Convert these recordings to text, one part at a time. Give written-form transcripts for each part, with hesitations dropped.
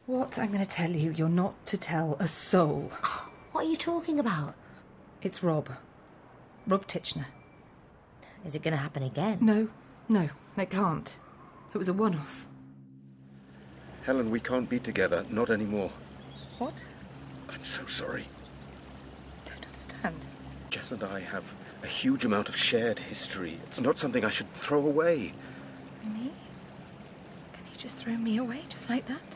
What I'm going to tell you, you're not to tell a soul. What are you talking about? It's Rob. Rob Titchener. Is it going to happen again? No, it can't. It was a one-off. Helen, we can't be together, not anymore. What? I'm so sorry. Don't understand. Jess and I have a huge amount of shared history. It's not something I should throw away. Me? Can you just throw me away just like that?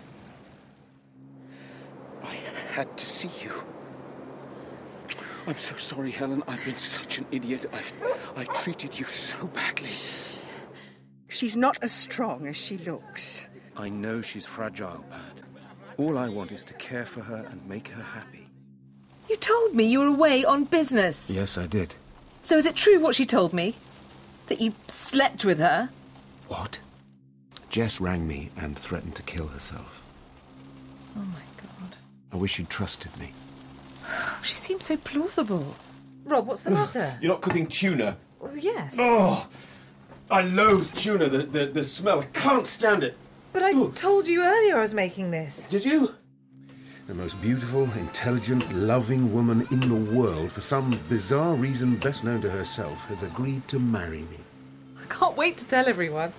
I had to see you. I'm so sorry, Helen. I've been such an idiot. I've treated you so badly. She's not as strong as she looks. I know she's fragile, Pat. All I want is to care for her and make her happy. You told me you were away on business. Yes, I did. So is it true what she told me? That you slept with her? What? Jess rang me and threatened to kill herself. Oh, my God. I wish you'd trusted me. She seems so plausible. Rob, what's the matter? You're not cooking tuna? Oh, yes. Oh! I loathe tuna, the smell. I can't stand it. But I told you earlier I was making this. Did you? The most beautiful, intelligent, loving woman in the world, for some bizarre reason best known to herself, has agreed to marry me. I can't wait to tell everyone.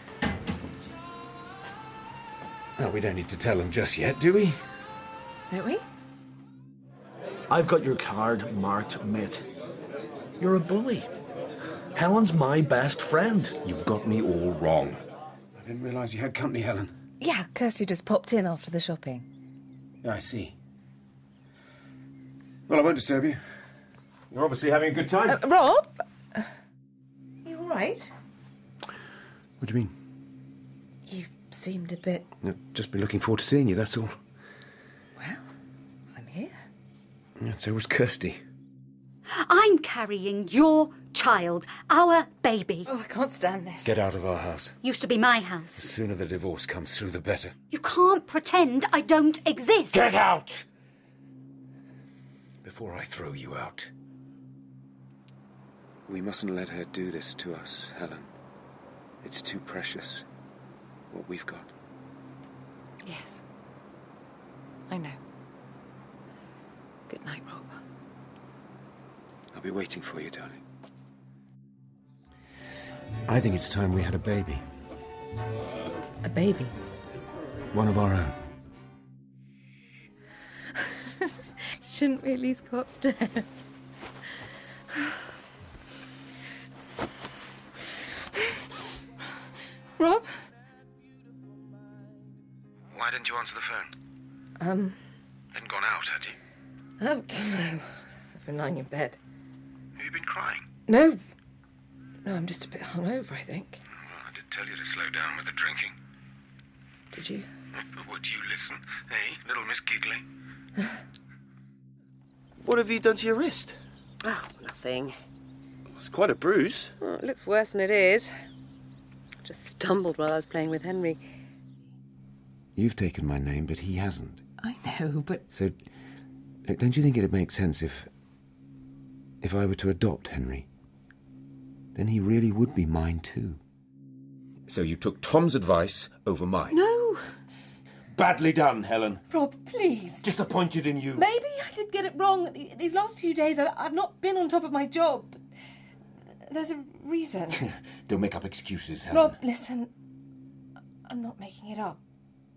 Well, we don't need to tell them just yet, do we? Don't we? I've got your card marked mate. You're a bully. Helen's my best friend. You got me all wrong. I didn't realise you had company, Helen. Yeah, Kirsty just popped in after the shopping. I see. Well, I won't disturb you. You're obviously having a good time. Rob? You all right? What do you mean? You seemed a bit... I've just been looking forward to seeing you, that's all. Well, I'm here. And so was Kirsty. I'm carrying your child, our baby. Oh, I can't stand this. Get out of our house. Used to be my The house. sooner the divorce comes through, the better. You can't pretend I don't exist. Get out! Before I throw you out. We mustn't let her do this to us, Helen. It's too precious, what we've got. Yes. I know. Good night, Rob. I'll be waiting for you, darling. I think it's time we had a baby. A baby? One of our own. Shouldn't we at least go upstairs? Rob? Why didn't you answer the phone? Hadn't gone out, had you? Out? No. I've been lying in bed. Have you been crying? No, I'm just a bit hungover, I think. Well, I did tell you to slow down with the drinking. Did you? Would you listen? Hey, little Miss Giggly? What have you done to your wrist? Oh, nothing. It's quite a bruise. Oh, it looks worse than it is. I just stumbled while I was playing with Henry. You've taken my name, but he hasn't. I know, but... So, don't you think it'd make sense if I were to adopt Henry? Then he really would be mine too. So you took Tom's advice over mine? No! Badly done, Helen. Rob, please. Disappointed in you. Maybe I did get it wrong. These last few days, I've not been on top of my job. There's a reason. Don't make up excuses, Helen. Rob, listen. I'm not making it up.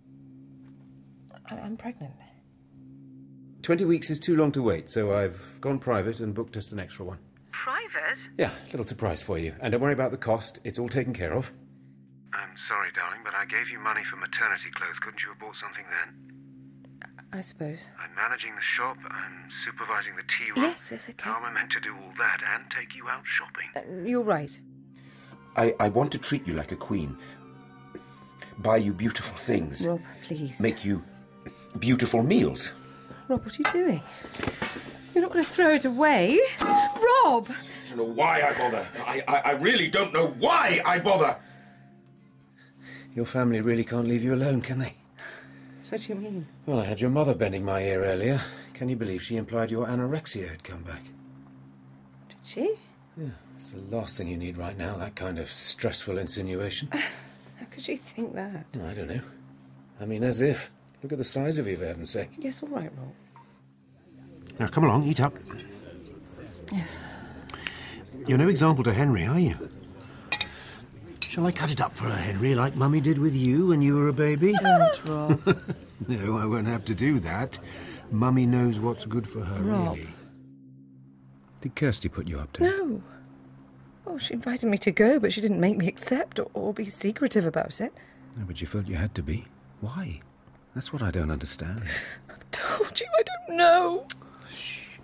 I'm pregnant. 20 weeks is too long to wait, so I've gone private and booked us an extra one. Private? Yeah, little surprise for you. And don't worry about the cost, it's all taken care of. I'm sorry, darling, but I gave you money for maternity clothes. Couldn't you have bought something then? I suppose. I'm managing the shop, I'm supervising the tea room. Yes, okay. How am I meant to do all that and take you out shopping? You're right. I want to treat you like a queen. Buy you beautiful things. Rob, please. Make you beautiful meals. Rob, what are you doing? You're not going to throw it away. Rob! I don't know why I bother. I really don't know why I bother. Your family really can't leave you alone, can they? What do you mean? Well, I had your mother bending my ear earlier. Can you believe she implied your anorexia had come back? Did she? Yeah, it's the last thing you need right now, that kind of stressful insinuation. How could she think that? I don't know. I mean, as if. Look at the size of you, for heaven's sake. Yes, all right, Rob. Now, come along, eat up. Yes. You're no example to Henry, are you? Shall I cut it up for her, Henry, like Mummy did with you when you were a baby? Don't, Rob. No, I won't have to do that. Mummy knows what's good for her, Rob. really. Did Kirsty put you up to? No. Oh, she invited me to go, but she didn't make me accept or be secretive about it. No, but you felt you had to be. Why? That's what I don't understand. I've told you, I don't know. Shh.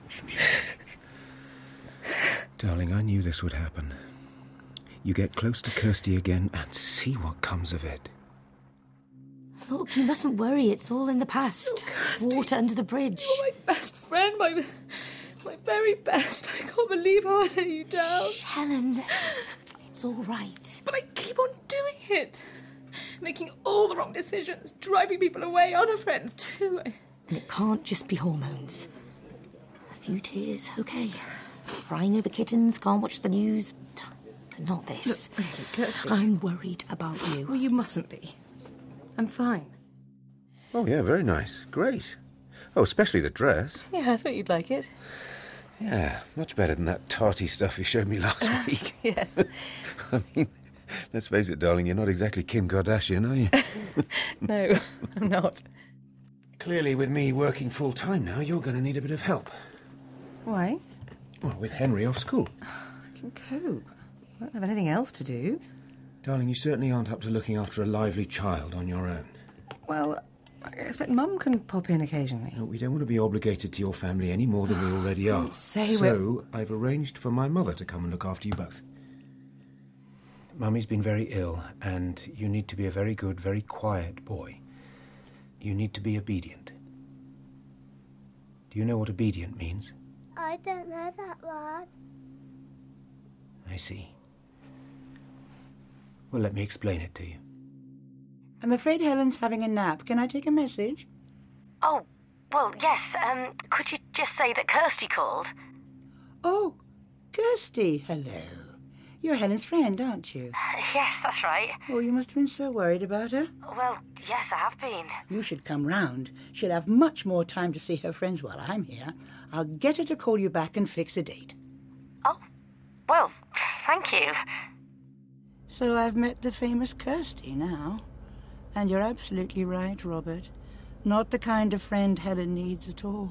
Darling, I knew this would happen. You get close to Kirsty again and see what comes of it. Look, you mustn't worry. It's all in the past. Water under the bridge. You're my best friend, my very best. I can't believe how I let you down. Shh, Helen. It's all right. But I keep on doing it. Making all the wrong decisions, driving people away, other friends too. And it can't just be hormones. A few tears, okay. Crying over kittens, can't watch the news. But not this. Look, Kirsty. I'm worried about you. Well, you mustn't be. I'm fine. Oh, yeah, very nice. Great. Oh, especially the dress. Yeah, I thought you'd like it. Yeah, much better than that tarty stuff you showed me last week. Yes. I mean, let's face it, darling, you're not exactly Kim Kardashian, are you? No, I'm not. Clearly, with me working full-time now, you're going to need a bit of help. Why? Well, with Henry off school. I can cope. I don't have anything else to do. Darling, you certainly aren't up to looking after a lively child on your own. Well, I expect Mum can pop in occasionally. No, we don't want to be obligated to your family any more than we already are. So I've arranged for my mother to come and look after you both. Mummy's been very ill, and you need to be a very good, very quiet boy. You need to be obedient. Do you know what obedient means? I don't know that word. I see. Well, let me explain it to you. I'm afraid Helen's having a nap. Can I take a message? Oh, well, yes. Could you just say that Kirsty called? Oh, Kirsty, hello. You're Helen's friend, aren't you? Yes, that's right. Oh, you must have been so worried about her. Well, yes, I have been. You should come round. She'll have much more time to see her friends while I'm here. I'll get her to call you back and fix a date. Oh, well, thank you. So I've met the famous Kirsty now. And you're absolutely right, Robert. Not the kind of friend Helen needs at all.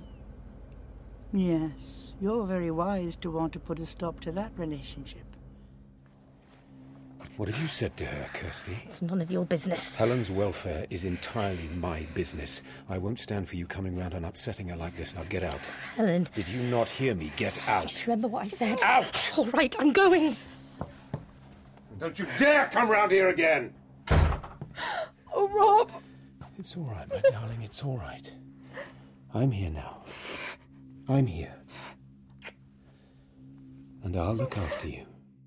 Yes, you're very wise to want to put a stop to that relationship. What have you said to her, Kirsty? It's none of your business. Helen's welfare is entirely my business. I won't stand for you coming round and upsetting her like this. Now get out. Helen. Did you not hear me? Get out. Just remember what I said. Out! All right, I'm going. Don't you dare come round here again! Oh, Rob! It's all right, my darling, it's all right. I'm here now. I'm here. And I'll look after you.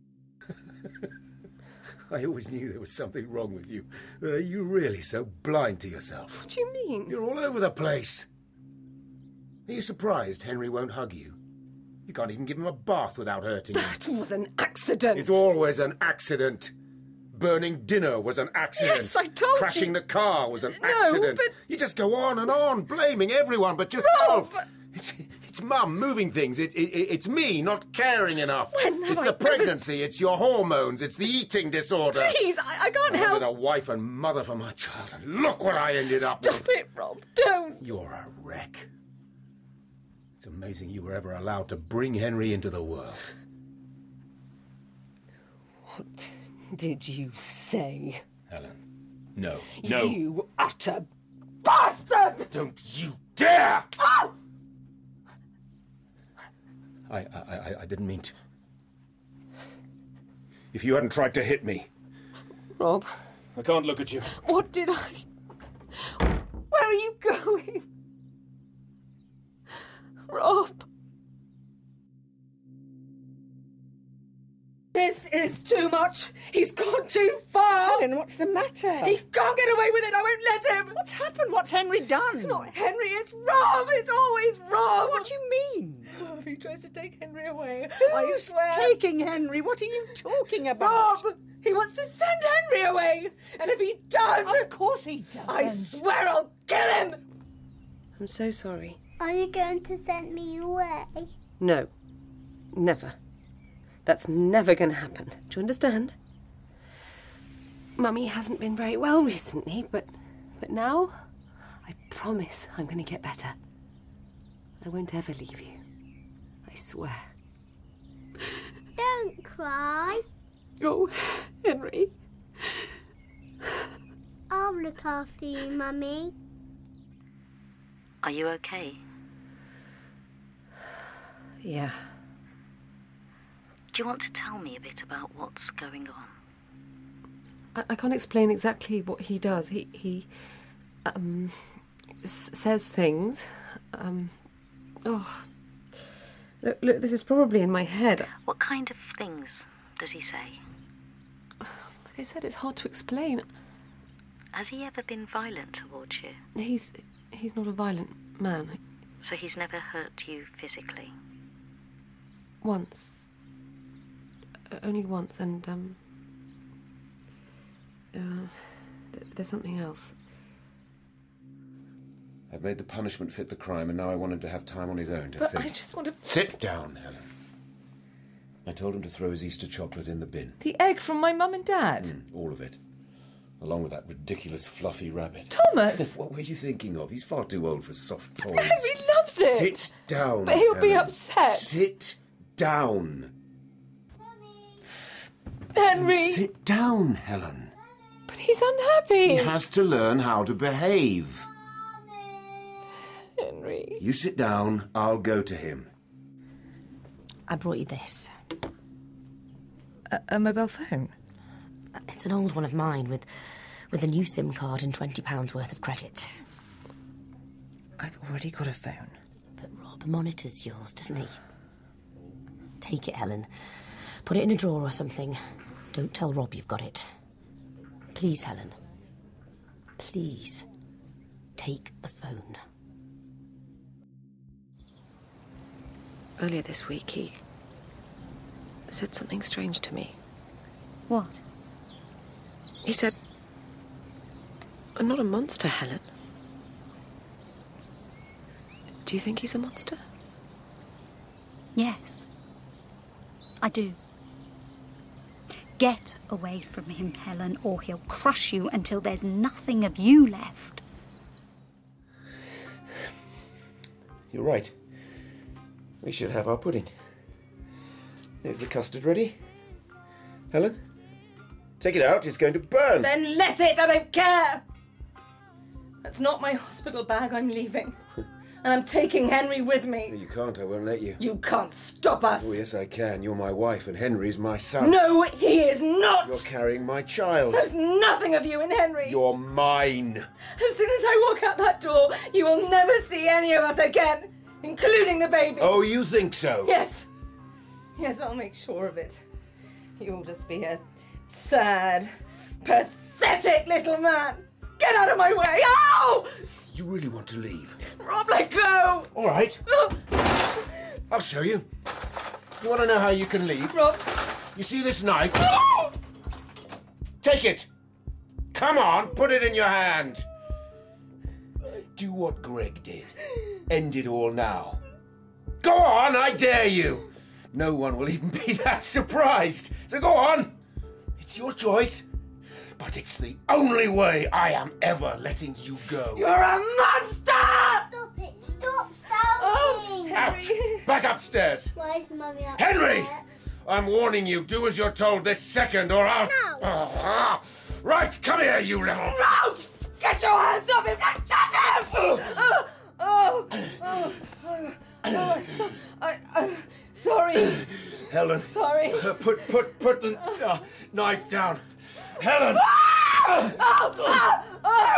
I always knew there was something wrong with you. But are you really so blind to yourself? What do you mean? You're all over the place. Are you surprised Henry won't hug you? You can't even give him a bath without hurting him. That was an accident. It's always an accident. Burning dinner was an accident. Yes, I told you. Crashing the car was an No, accident. but... You just go on and on, blaming everyone but yourself. Rob! It's Mum moving things. It's me not caring enough. When have it's I the ever... pregnancy. It's your hormones. It's the eating disorder. Please, I can't I help... wanted a wife and mother for my child, and look what I ended up with. Stop it, Rob. Don't. You're a wreck. It's amazing you were ever allowed to bring Henry into the world. What did you say? Helen, no, no. You utter bastard! Don't you dare! Oh! I didn't mean to. If you hadn't tried to hit me... Rob. I can't look at you. What did I... Where are you going? Rob. This is too much. He's gone too far. Helen, what's the matter? He can't get away with it. I won't let him. What's happened? What's Henry done? Not Henry, it's Rob. It's always Rob. What do you mean? Oh, if he tries to take Henry away, Who's I swear... taking Henry? What are you talking about? Rob! He wants to send Henry away! And if he does... Of course he does. I swear I'll kill him! I'm so sorry. Are you going to send me away? No. Never. That's never going to happen. Do you understand? Mummy hasn't been very well recently, but now I promise I'm going to get better. I won't ever leave you. I swear. Don't cry. Oh, Henry. I'll look after you, Mummy. Are you okay? Yeah. Do you want to tell me a bit about what's going on? I can't explain exactly what he does. He says things. Look, this is probably in my head. What kind of things does he say? Like I said, it's hard to explain. Has he ever been violent towards you? He's not a violent man. So he's never hurt you physically? Once. Only once, and there's something else. I've made the punishment fit the crime, and now I want him to have time on his own to But think. I just want to... Sit down, Helen. I told him to throw his Easter chocolate in the bin. The egg from my mum and dad? All of it. Along with that ridiculous fluffy rabbit. Thomas! What were you thinking of? He's far too old for soft toys. Henry loves it! Sit down, But he'll be Helen. upset. Sit down. Henry! Sit down, Helen. But he's unhappy. He has to learn how to behave. Henry. You sit down, I'll go to him. I brought you this. A mobile phone? It's an old one of mine with a new SIM card and £20 worth of credit. I've already got a phone. But Rob monitors yours, doesn't he? Take it, Helen. Put it in a drawer or something. Don't tell Rob you've got it. Please, Helen. Please. Take the phone. Earlier this week, he said something strange to me. What? He said, I'm not a monster, Helen. Do you think he's a monster? Yes. I do. Get away from him, Helen, or he'll crush you until there's nothing of you left. You're right. We should have our pudding. Is the custard ready? Helen? Take it out, it's going to burn. Then let it, I don't care! That's not my hospital bag, I'm leaving. And I'm taking Henry with me. You can't, I won't let you. You can't stop us! Oh, yes, I can. You're my wife and Henry's my son. No, he is not! You're carrying my child. There's nothing of you in Henry. You're mine. As soon as I walk out that door, you will never see any of us again, including the baby. Oh, you think so? Yes. Yes, I'll make sure of it. You'll just be a sad, pathetic little man. Get out of my way! Ow! You really want to leave? Rob, let go! All right. I'll show you. You want to know how you can leave? Rob. You see this knife? Take it. Come on, put it in your hand. Do what Greg did. End it all now. Go on, I dare you. No one will even be that surprised. So go on. It's your choice. But it's the only way I am ever letting you go. You're a monster! Stop it! Stop shouting! Out! Back upstairs! Why is Mummy upstairs? Henry! I'm warning you, do as you're told this second or I'll... No! Right, come here, you little... No! Get your hands off him! Don't touch him! Sorry. Helen. Sorry. Put the knife down. Helen!